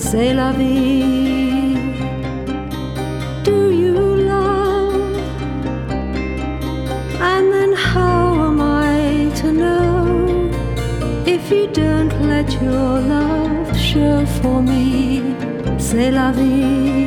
C'est la vie. Do you love? And then how am I to know if you don't let your love show for me? C'est la vie.